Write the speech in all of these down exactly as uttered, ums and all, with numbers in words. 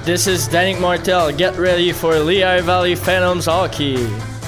This is Danik Martel. Get ready for Lehigh Valley Phantoms hockey.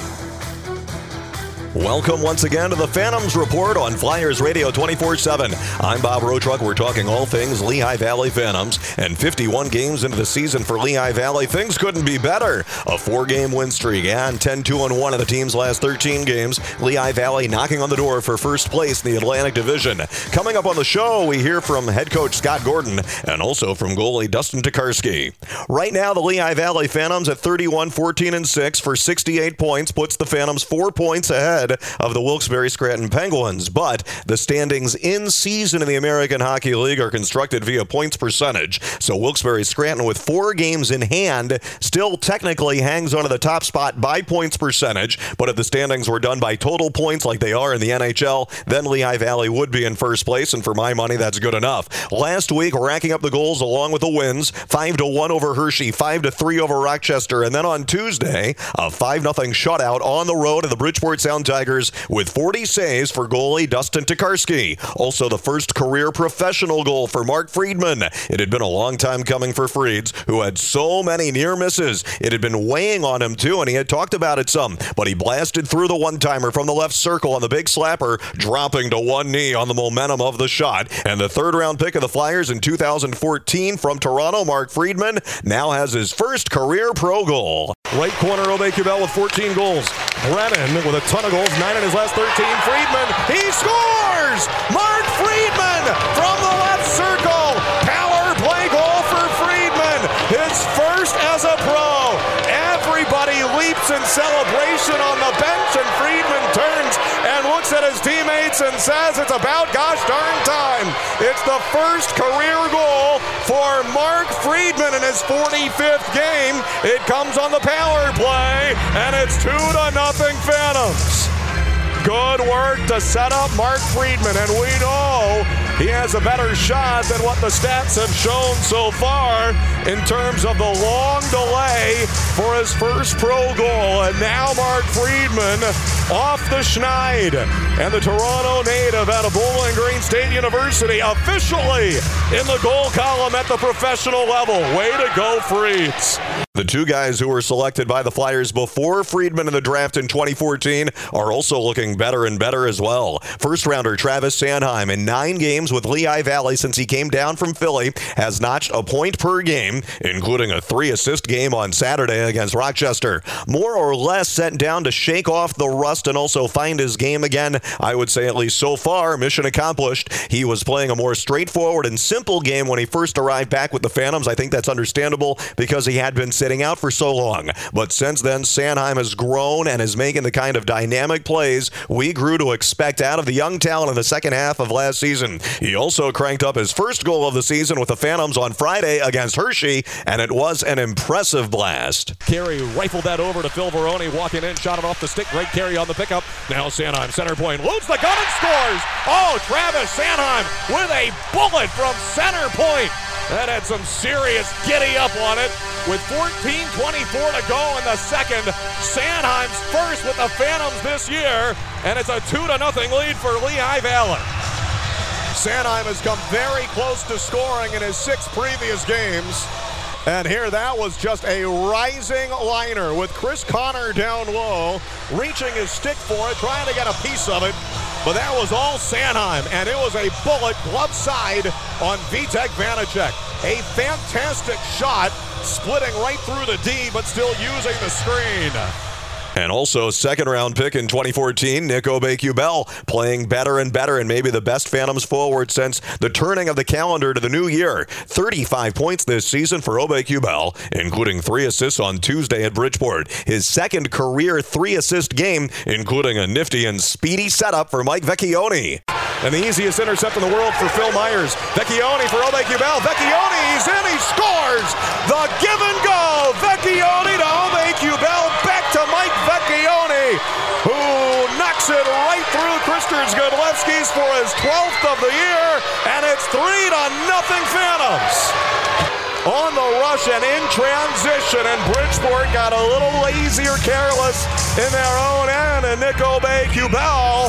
Welcome once again to the Phantoms Report on Flyers Radio twenty-four seven. I'm Bob Rotruck. We're talking all things Lehigh Valley Phantoms. And fifty-one games into the season for Lehigh Valley, things couldn't be better. A four-game win streak and ten two and one of the team's last thirteen games. Lehigh Valley knocking on the door for first place in the Atlantic Division. Coming up on the show, we hear from head coach Scott Gordon and also from goalie Dustin Tokarski. Right now, the Lehigh Valley Phantoms at thirty-one fourteen and six for sixty-eight points puts the Phantoms four points ahead of the Wilkes-Barre Scranton Penguins, but the standings in season in the American Hockey League are constructed via points percentage. So Wilkes-Barre Scranton, with four games in hand, still technically hangs onto the top spot by points percentage, but if the standings were done by total points like they are in the N H L, then Lehigh Valley would be in first place, and for my money, that's good enough. Last week, racking up the goals along with the wins, five to one over Hershey, five to three over Rochester, and then on Tuesday, a five nothing shutout on the road of the Bridgeport Sound Tigers with forty saves for goalie Dustin Tokarski. Also the first career professional goal for Mark Friedman. It had been a long time coming for Freeds, who had so many near misses. It had been weighing on him too, and he had talked about it some, but he blasted through the one-timer from the left circle on the big slapper, dropping to one knee on the momentum of the shot. And the third-round pick of the Flyers in two thousand fourteen from Toronto, Mark Friedman, now has his first career pro goal. Right corner, Aubé-Kubel with fourteen goals. Brennan with a ton of goals, nine in his last thirteen. Friedman, he scores! Mark Friedman from the left circle. Power play goal for Friedman. His first as a pro. Everybody leaps in celebration on the bench, and Friedman turns and looks at his teammates and says it's about gosh darn time. It's the first career goal for Mark Friedman in his forty-fifth game. It comes on the power play, and it's two to nothing Phantoms. Good work to set up Mark Friedman, and we know he has a better shot than what the stats have shown so far in terms of the long delay for his first pro goal. And now Mark Friedman off the schneid, and the Toronto native out of Bowling Green State University officially in the goal column at the professional level. Way to go, Freeds. The two guys who were selected by the Flyers before Friedman in the draft in twenty fourteen are also looking better and better as well. First rounder Travis Sanheim, in nine games with Lehigh Valley since he came down from Philly, has notched a point per game, including a three-assist game on Saturday against Rochester. More or less sent down to shake off the rust and also find his game again. I would say, at least so far, mission accomplished. He was playing a more straightforward and simple game when he first arrived back with the Phantoms. I think that's understandable because he had been sitting out for so long. But since then, Sanheim has grown and is making the kind of dynamic plays we grew to expect out of the young talent in the second half of last season. He also cranked up his first goal of the season with the Phantoms on Friday against Hershey, and it was an impressive blast. Carey rifled that over to Phil Veroni, walking in, shot it off the stick. Great Carey on the pickup. Now Sanheim, center point, loads the gun and scores! Oh, Travis Sanheim with a bullet from center point. That had some serious giddy up on it. With fourteen twenty-four to go in the second, Sanheim's first with the Phantoms this year, and it's a two to nothing lead for Lehigh Valley. Sanheim has come very close to scoring in his six previous games. And here, that was just a rising liner with Chris Connor down low, reaching his stick for it, trying to get a piece of it. But that was all Sanheim, and it was a bullet glove side on Vitek Vanacek. A fantastic shot, splitting right through the D, but still using the screen. And also second-round pick in twenty fourteen, Nick Aubé-Kubel, playing better and better, and maybe the best Phantoms forward since the turning of the calendar to the new year. thirty-five points this season for Aubé-Kubel, including three assists on Tuesday at Bridgeport. His second career three-assist game, including a nifty and speedy setup for Mike Vecchione. And the easiest intercept in the world for Phil Myers. Vecchione for Aubé-Kubel. Vecchione, he's in, he scores! The give and go! Vecchione to Aubé-Kubel, back to Mike Vecchione, who knocks it right through Krister Zgodlewski's for his twelfth of the year, and it's three to nothing Phantoms. On the rush and in transition, and Bridgeport got a little lazy or careless in their own end, and Nick Aubé-Kubel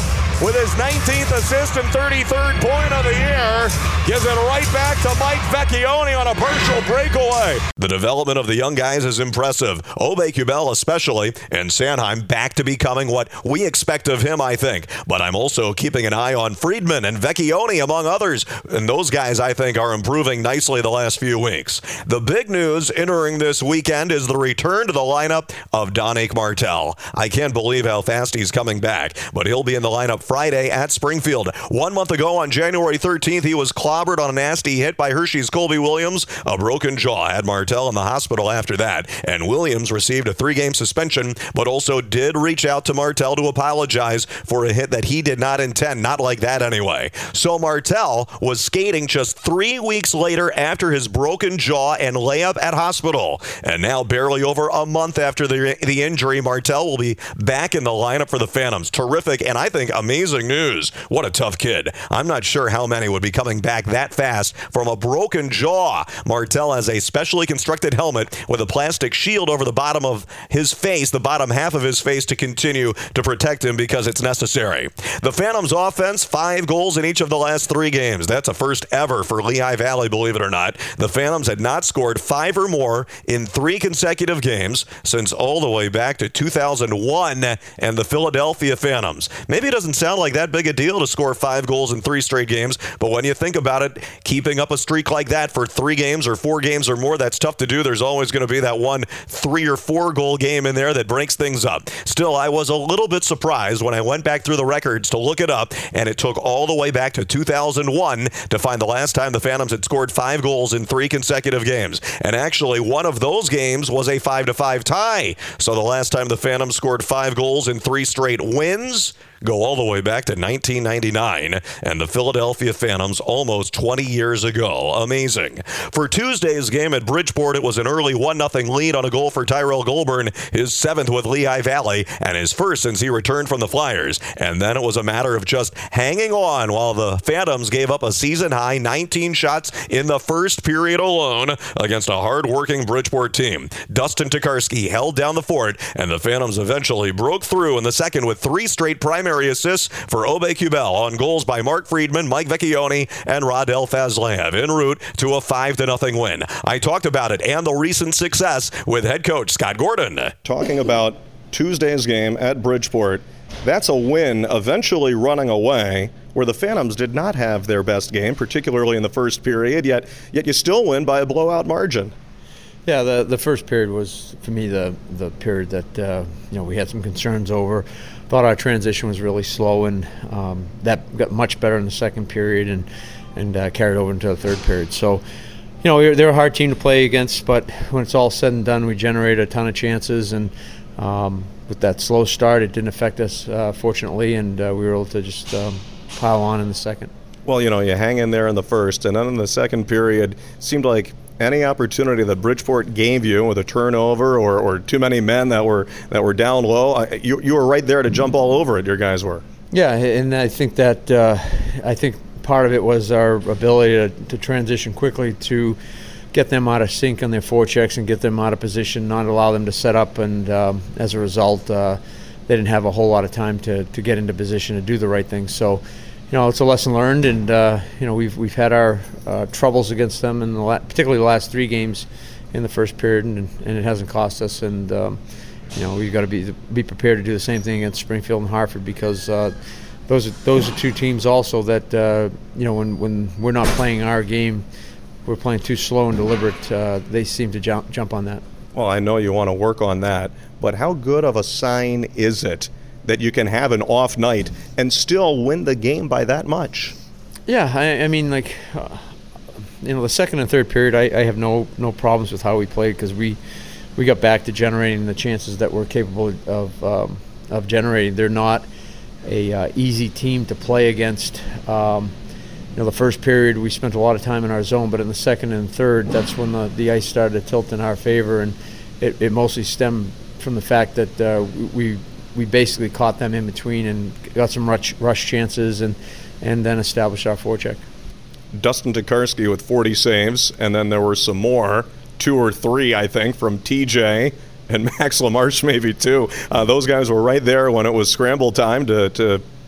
with his nineteenth assist and thirty-third point of the year. Gives it right back to Mike Vecchione on a partial breakaway. The development of the young guys is impressive. Aube-Kubel especially, and Sanheim back to becoming what we expect of him, I think. But I'm also keeping an eye on Friedman and Vecchione, among others. And those guys, I think, are improving nicely the last few weeks. The big news entering this weekend is the return to the lineup of Donick Martell. I can't believe how fast he's coming back, but he'll be in the lineup Friday at Springfield. One month ago on January thirteenth, he was clobbered on a nasty hit by Hershey's Colby Williams. A broken jaw had Martell in the hospital after that, and Williams received a three-game suspension, but also did reach out to Martell to apologize for a hit that he did not intend, not like that anyway. So Martell was skating just three weeks later after his broken jaw and layup at hospital. And now, barely over a month after the, the injury, Martell will be back in the lineup for the Phantoms. Terrific, and I think amazing news. What a tough kid. I'm not sure how many would be coming back that fast from a broken jaw. Martell has a specially constructed helmet with a plastic shield over the bottom of his face, the bottom half of his face, to continue to protect him because it's necessary. The Phantoms offense, five goals in each of the last three games. That's a first ever for Lehigh Valley, believe it or not. The Phantoms had not scored five or more in three consecutive games since all the way back to two thousand one and the Philadelphia Phantoms. Maybe it doesn't sound like that big a deal to score five goals in three straight games, but when you think about it, keeping up a streak like that for three games or four games or more, that's tough to do. There's always going to be that one three or four goal game in there that breaks things up. Still, I was a little bit surprised when I went back through the records to look it up, and it took all the way back to two thousand one to find the last time the Phantoms had scored five goals in three consecutive games. And actually, one of those games was a five to five tie. So the last time the Phantoms scored five goals in three straight wins go all the way back to nineteen ninety-nine, and the Philadelphia Phantoms almost twenty years ago. Amazing. For Tuesday's game at Bridgeport, it was an early one nothing lead on a goal for Tyrell Goulburn, his seventh with Lehigh Valley, and his first since he returned from the Flyers. And then it was a matter of just hanging on while the Phantoms gave up a season-high nineteen shots in the first period alone against a hard-working Bridgeport team. Dustin Tokarski held down the fort, and the Phantoms eventually broke through in the second with three straight primary assists for Aube-Kubel on goals by Mark Friedman, Mike Vecchione, and Radel Fazlev en route to a five to nothing win. I talked about it and the recent success with head coach Scott Gordon. Talking about Tuesday's game at Bridgeport, that's a win eventually running away where the Phantoms did not have their best game, particularly in the first period, yet yet you still win by a blowout margin. Yeah, the the first period was, for me, the the period that uh, you know we had some concerns over. Thought our transition was really slow, and um, that got much better in the second period and and uh, carried over into the third period. So, you know, we were, they're a hard team to play against, but when it's all said and done, we generated a ton of chances, and um, with that slow start, it didn't affect us, uh, fortunately, and uh, we were able to just um, pile on in the second. Well, you know, you hang in there in the first, and then in the second period, it seemed like any opportunity that Bridgeport gave you with a turnover or, or too many men that were that were down low, you you were right there to jump all over it. Your guys were. Yeah, and I think that uh, I think part of it was our ability to, to transition quickly to get them out of sync on their forechecks and get them out of position, not allow them to set up, and um, as a result, uh, they didn't have a whole lot of time to to get into position to do the right thing. So, you know, it's a lesson learned, and uh, you know we've we've had our uh, troubles against them in the la- particularly the last three games in the first period, and, and it hasn't cost us. And um, you know we've got to be be prepared to do the same thing against Springfield and Hartford, because uh, those are, those are two teams also that uh, you know when when we're not playing our game, we're playing too slow and deliberate. Uh, they seem to jump jump on that. Well, I know you want to work on that, but how good of a sign is it that you can have an off night and still win the game by that much? Yeah, I, I mean, like, uh, you know, the second and third period, I, I have no no problems with how we played, because we we got back to generating the chances that we're capable of um, of generating. They're not a uh, easy team to play against. Um, you know, the first period we spent a lot of time in our zone, but in the second and third, that's when the, the ice started to tilt in our favor, and it, it mostly stemmed from the fact that uh, we we basically caught them in between and got some rush, rush chances, and, and then established our forecheck. Dustin Tokarski with forty saves, and then there were some more, two or three, I think, from T J and Max LaMarche maybe too. Uh, those guys were right there when it was scramble time to, to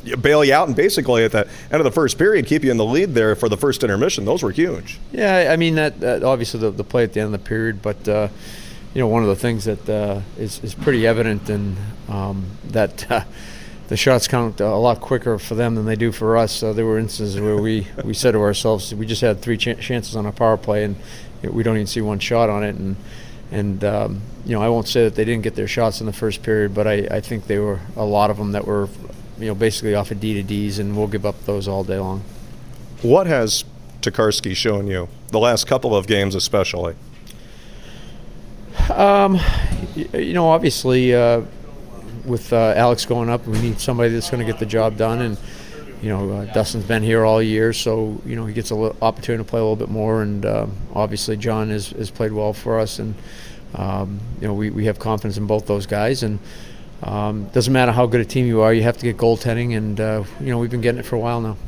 bail you out and basically at the end of the first period keep you in the lead there for the first intermission. Those were huge. Yeah, I mean, that, that obviously the, the play at the end of the period, but, uh, you know, one of the things that uh, is, is pretty evident in um, that uh, the shots count a lot quicker for them than they do for us. So there were instances where we, we said to ourselves, we just had three ch- chances on our power play, and we don't even see one shot on it. And, and um, you know, I won't say that they didn't get their shots in the first period, but I, I think they were a lot of them that were, you know, basically off of D to Ds, and we'll give up those all day long. What has Tokarski shown you, the last couple of games especially? Um, you know, obviously, uh, with uh, Alex going up, we need somebody that's going to get the job done. And, you know, uh, Dustin's been here all year, so, you know, he gets an li- opportunity to play a little bit more. And uh, obviously, John has, has played well for us. And, um, you know, we, we have confidence in both those guys. And um, doesn't matter how good a team you are, you have to get goaltending. And, uh, you know, we've been getting it for a while now.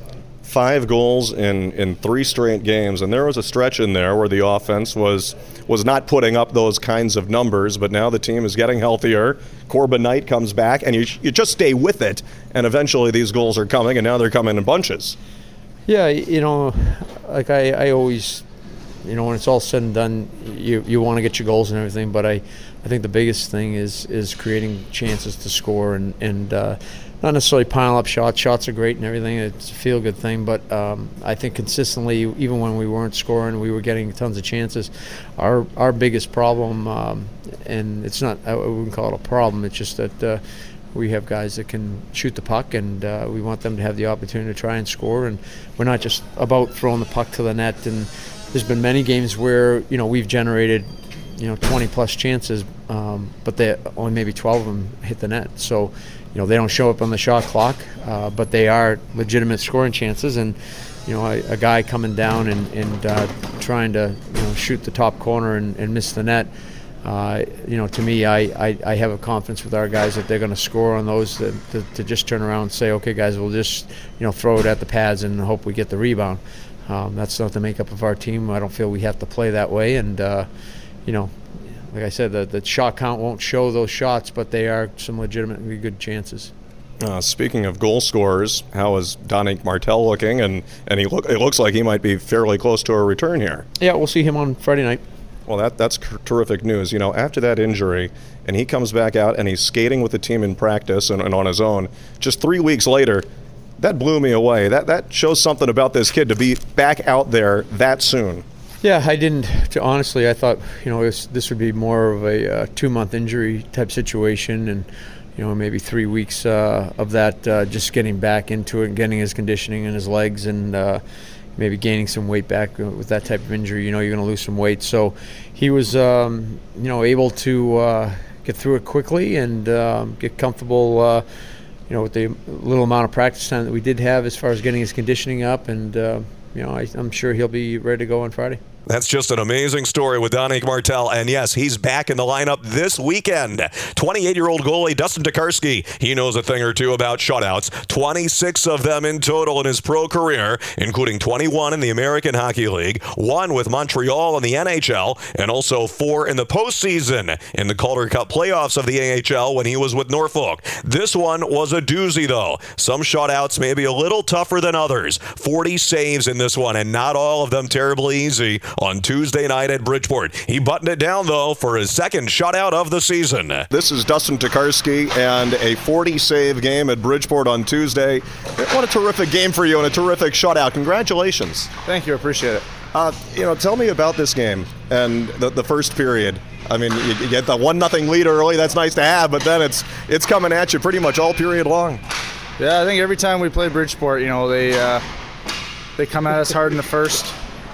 Five goals in, in three straight games, and there was a stretch in there where the offense was was not putting up those kinds of numbers, but now the team is getting healthier. Corbin Knight comes back, and you you just stay with it, and eventually these goals are coming, and now they're coming in bunches. Yeah, you know, like I, I always, you know, when it's all said and done, you you want to get your goals and everything, but I, I think the biggest thing is is creating chances to score and, and uh, not necessarily piling up shots. Shots are great and everything. It's a feel-good thing, but um, I think consistently, even when we weren't scoring, we were getting tons of chances. Our our biggest problem, um, and it's not, I wouldn't call it a problem, it's just that uh, we have guys that can shoot the puck, and uh, we want them to have the opportunity to try and score, and we're not just about throwing the puck to the net. And there's been many games where, you know, we've generated, you know, twenty plus chances, um, but they only maybe twelve of them hit the net. So, you know, they don't show up on the shot clock, uh, but they are legitimate scoring chances. And, you know, a, a guy coming down and, and uh, trying to, you know, shoot the top corner and, and miss the net, uh, you know, to me, I, I, I have a confidence with our guys that they're going to score on those, to, to, to just turn around and say, okay, guys, we'll just, you know, throw it at the pads and hope we get the rebound. Um, that's not the makeup of our team. I don't feel we have to play that way. And, uh, you know, like I said, the, the shot count won't show those shots, but they are some legitimately good chances. Uh, speaking of goal scorers, how is Danick Martel looking? And, and he look, it looks like he might be fairly close to a return here. Yeah, we'll see him on Friday night. Well, that that's c- terrific news. You know, after that injury, and he comes back out and he's skating with the team in practice and, and on his own, just three weeks later, that blew me away. That, that shows something about this kid to be back out there that soon. Yeah, I didn't. To, honestly, I thought, you know, this, this would be more of a uh, two-month injury type situation, and, you know, maybe three weeks uh, of that, uh, just getting back into it and getting his conditioning in his legs, and uh, maybe gaining some weight back with that type of injury. You know, you're going to lose some weight. So he was, um, you know, able to uh, get through it quickly and um, get comfortable, uh, you know, with the little amount of practice time that we did have as far as getting his conditioning up, and, uh, you know, I, I'm sure he'll be ready to go on Friday. That's just an amazing story with Danick Martel. And yes, he's back in the lineup this weekend. twenty-eight-year-old goalie Dustin Tokarski. He knows a thing or two about shutouts. twenty-six of them in total in his pro career, including twenty-one in the American Hockey League, one with Montreal in the N H L, and also four in the postseason in the Calder Cup playoffs of the A H L when he was with Norfolk. This one was a doozy, though. Some shutouts may be a little tougher than others. forty saves in this one, and not all of them terribly easy. On Tuesday night at Bridgeport. He buttoned it down, though, for his second shutout of the season. This is Dustin Tokarski and a forty-save game at Bridgeport on Tuesday. What a terrific game for you and a terrific shutout. Congratulations. Thank you. I appreciate it. Uh, you know, tell me about this game and the, the first period. I mean, you, you get the one nothing lead early. That's nice to have, but then it's it's coming at you pretty much all period long. Yeah, I think every time we play Bridgeport, you know, they uh, they come at us hard in the first.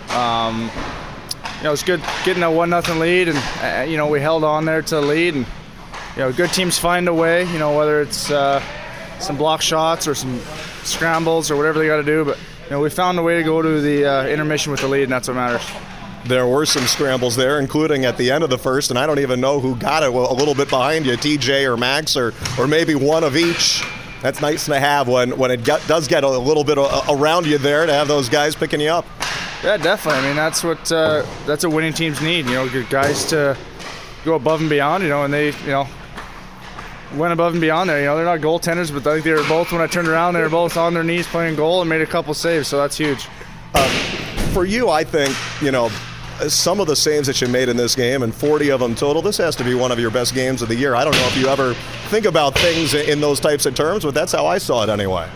Um, you know, it's good getting a one nothing lead, and uh, you know, we held on there to the lead, and you know, good teams find a way. You know, whether it's uh, some block shots or some scrambles or whatever they got to do, but you know, we found a way to go to the uh, intermission with the lead, and that's what matters. There were some scrambles there, including at the end of the first, and I don't even know who got it a little bit behind you, T J or Max, or or maybe one of each. That's nice to have when, when it get, does get a little bit around you there, to have those guys picking you up. Yeah, definitely. I mean, that's what uh, that's what winning teams need. You know, good guys to go above and beyond. You know, and they, you know, went above and beyond there. You know, they're not goaltenders, but I think they were both, when I turned around, they were both on their knees playing goal and made a couple saves, so that's huge. Um, for you, I think, you know, some of the saves that you made in this game, and forty of them total, this has to be one of your best games of the year. I don't know if you ever think about things in those types of terms, but that's how I saw it anyway.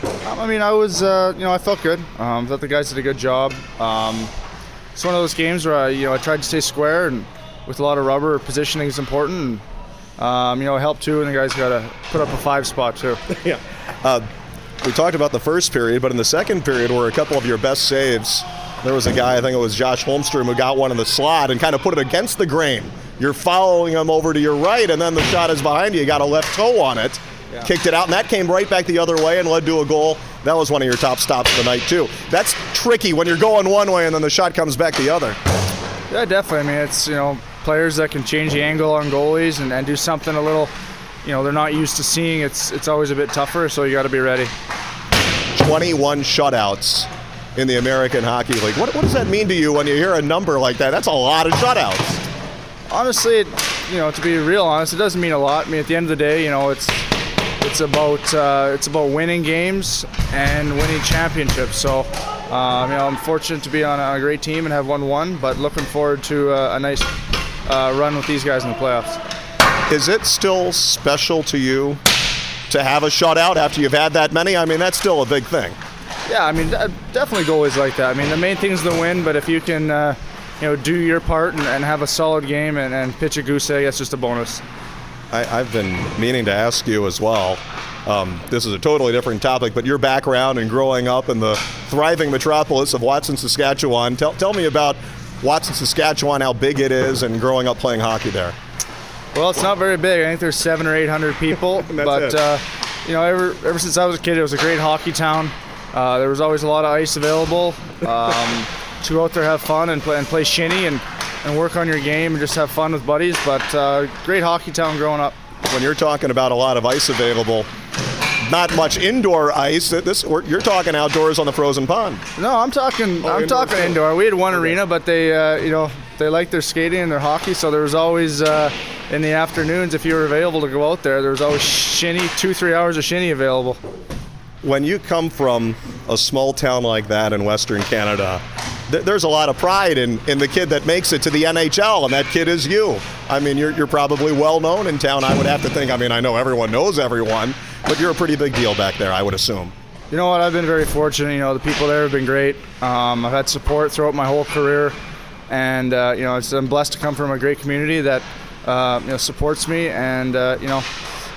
I mean, I was, uh, you know, I felt good. Um, I thought the guys did a good job. Um, it's one of those games where, I, you know, I tried to stay square, and with a lot of rubber, positioning is important. And, um, you know, it helped too, and the guys got to put up a five spot too. yeah. Uh, we talked about the first period, but in the second period were a couple of your best saves. There was a guy, I think it was Josh Holmstrom, who got one in the slot and kind of put it against the grain. You're following him over to your right, and then the shot is behind you. You got a left toe on it, yeah. Kicked it out, and that came right back the other way and led to a goal. That was one of your top stops of the night, too. That's tricky when you're going one way and then the shot comes back the other. Yeah, definitely. I mean, it's, you know, players that can change the angle on goalies and, and do something a little, you know, they're not used to seeing. It's, it's always a bit tougher, so you got to be ready. twenty-one shutouts in the American Hockey League. What, what does that mean to you when you hear a number like that? That's a lot of shutouts. Honestly, it, you know, to be real honest, it doesn't mean a lot. I mean, at the end of the day, you know, it's it's about uh, it's about winning games and winning championships. So, um, you know, I'm fortunate to be on a great team and have won one, but looking forward to uh, a nice uh, run with these guys in the playoffs. Is it still special to you to have a shutout after you've had that many? I mean, that's still a big thing. Yeah, I mean, definitely goalies like that. I mean, the main thing is the win, but if you can, uh, you know, do your part and, and have a solid game and, and pitch a goose egg, that's just a bonus. I, I've been meaning to ask you as well. Um, this is a totally different topic, but your background and growing up in the thriving metropolis of Watson, Saskatchewan. Tell, tell me about Watson, Saskatchewan, how big it is, and growing up playing hockey there. Well, it's not very big. I think there's seven or eight hundred people. but uh, you know, ever ever since I was a kid, it was a great hockey town. Uh, there was always a lot of ice available um, to go out there, have fun, and play and play shinny and, and work on your game and just have fun with buddies. But uh, great hockey town growing up. When you're talking about a lot of ice available, not much indoor ice. This you're talking outdoors on the frozen pond. No, I'm talking. Oh, I'm indoor talking too. indoor. We had one arena, but they, uh, you know, they like their skating and their hockey. So there was always uh, in the afternoons, if you were available to go out there, there was always shinny, two, three hours of shinny available. When you come from a small town like that in Western Canada, th- there's a lot of pride in, in the kid that makes it to the N H L, and that kid is you. I mean, you're, you're probably well known in town, I would have to think. I mean, I know everyone knows everyone, but you're a pretty big deal back there, I would assume. You know what? I've been very fortunate. You know, the people there have been great. Um, I've had support throughout my whole career, and uh, you know, it's, I'm blessed to come from a great community that uh, you know supports me, and uh, you know,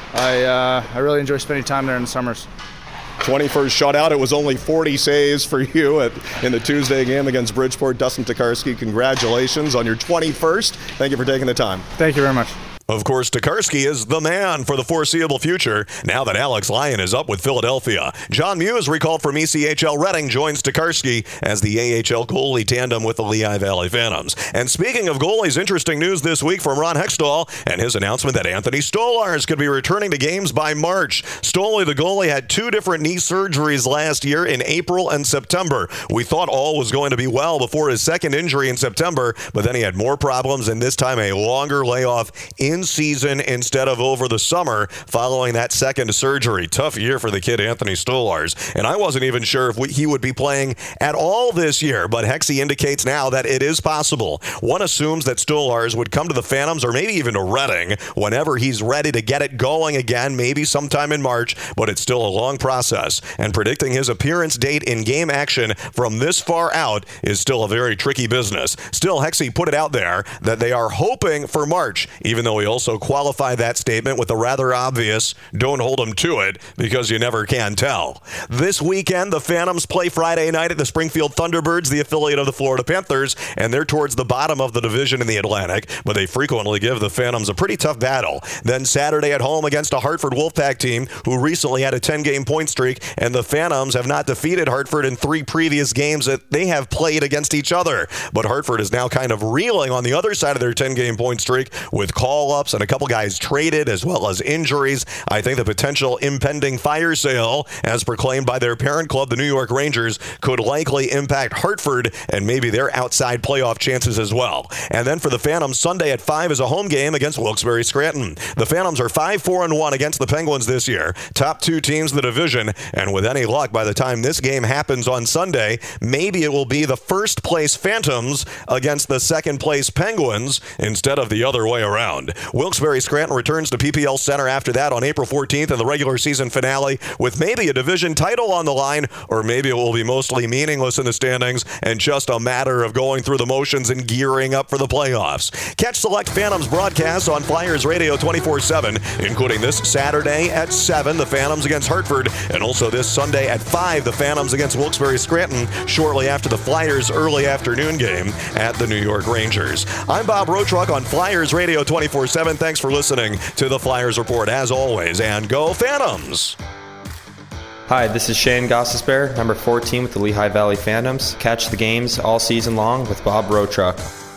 I uh, I really enjoy spending time there in the summers. twenty-first shutout. It was only forty saves for you at, in the Tuesday game against Bridgeport. Dustin Tokarski, congratulations on your twenty-first. Thank you for taking the time. Thank you very much. Of course, Tokarski is the man for the foreseeable future now that Alex Lyon is up with Philadelphia. John Muse, recalled from E C H L Reading, joins Tokarski as the A H L goalie tandem with the Lehigh Valley Phantoms. And speaking of goalies, interesting news this week from Ron Hextall and his announcement that Anthony Stolarz could be returning to games by March. Stolarz, the goalie, had two different knee surgeries last year in April and September. We thought all was going to be well before his second injury in September, but then he had more problems, and this time a longer layoff in season instead of over the summer following that second surgery. Tough year for the kid Anthony Stolarz, and I wasn't even sure if we, he would be playing at all this year, but Hexie indicates now that it is possible. One assumes that Stolarz would come to the Phantoms or maybe even to Reading whenever he's ready to get it going again, maybe sometime in March, but it's still a long process, and predicting his appearance date in game action from this far out is still a very tricky business. Still, Hexie put it out there that they are hoping for March, even though he also qualified that statement with a rather obvious "don't hold him to it" because you never can tell. This weekend, the Phantoms play Friday night at the Springfield Thunderbirds, the affiliate of the Florida Panthers, and they're towards the bottom of the division in the Atlantic, but they frequently give the Phantoms a pretty tough battle. Then Saturday at home against a Hartford Wolfpack team who recently had a ten-game point streak, and the Phantoms have not defeated Hartford in three previous games that they have played against each other. But Hartford is now kind of reeling on the other side of their ten-game point streak with call call-ups and a couple guys traded as well as injuries, I think the potential impending fire sale, as proclaimed by their parent club, the New York Rangers, could likely impact Hartford and maybe their outside playoff chances as well. And then for the Phantoms, Sunday at five is a home game against Wilkes-Barre Scranton. The Phantoms are five four and one against the Penguins this year, top two teams in the division, and with any luck, by the time this game happens on Sunday, maybe it will be the first place Phantoms against the second place Penguins instead of the other way around. Wilkes-Barre Scranton returns to P P L Center after that on April fourteenth in the regular season finale with maybe a division title on the line, or maybe it will be mostly meaningless in the standings and just a matter of going through the motions and gearing up for the playoffs. Catch select Phantoms broadcasts on Flyers Radio twenty-four seven, including this Saturday at seven, the Phantoms against Hartford, and also this Sunday at five, the Phantoms against Wilkes-Barre Scranton, shortly after the Flyers' early afternoon game at the New York Rangers. I'm Bob Rotruck on Flyers Radio twenty-four seven. Thanks for listening to the Flyers Report, as always, and go Phantoms! Hi, this is Shane Gostisbehere, number fourteen with the Lehigh Valley Phantoms. Catch the games all season long with Bob Rotruck.